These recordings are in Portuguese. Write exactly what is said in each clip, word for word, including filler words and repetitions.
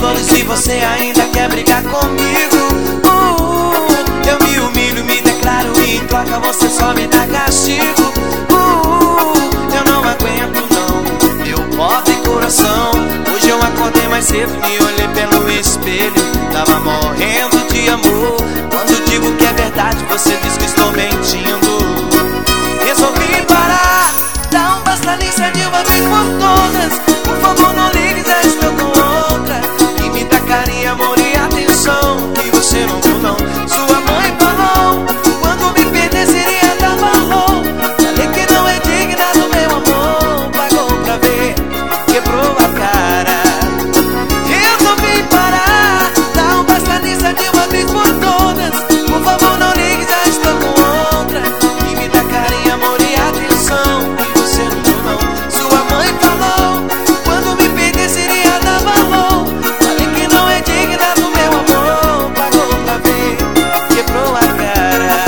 flores e você ainda quer brigar comigo. uh, Eu me humilho, me declaro e em troca você só me dá castigo. uh, Eu não aguento não, meu pobre coração. Hoje eu acordei mais cedo, me olhei pelo espelho, tava morrendo de amor. Quando digo que é verdade, você diz que estou mentindo. Resolvi parar, dá um basta nisso é de uma vez por todas. Por favor não ligue, já estou com outra. E me dá carinho, amor e atenção, que você não viu não. Sua mãe falou, quando me perder seria dar valor. Falei que não é digna do meu amor, pagou pra ver, quebrou a cara. Resolvi parar, dá um basta nisso é de uma vez por todas. Por favor não ligue, já estou com outra. E me dá carinho, amor e atenção, que você não viu não. Sua mãe falou, quando me perder seria dar valor. Falei que não é digna do meu amor, pagou pra ver, quebrou a cara.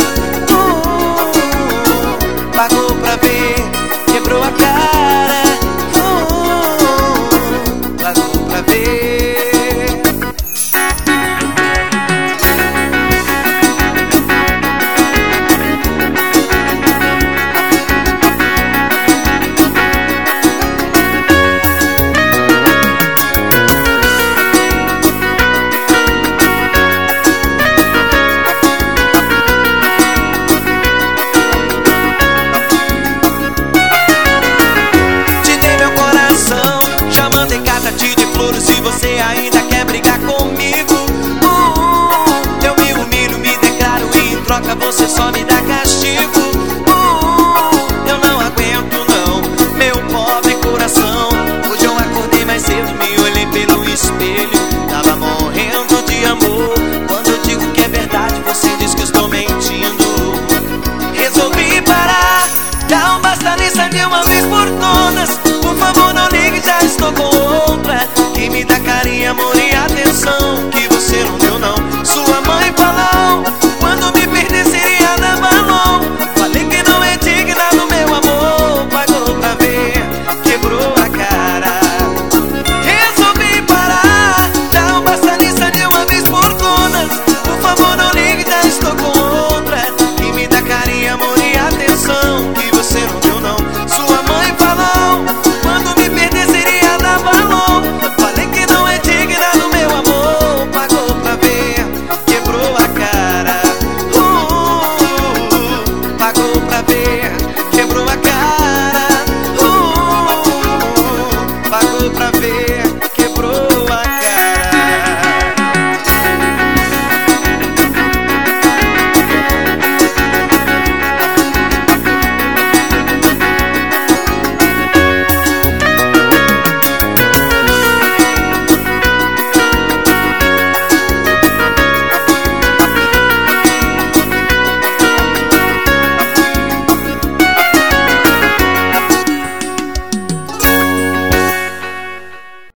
uh, Pagou pra ver, quebrou a cara. uh, Pagou pra ver. Se você ainda quer brigar comigo, uh, eu me humilho, me declaro e em troca você só me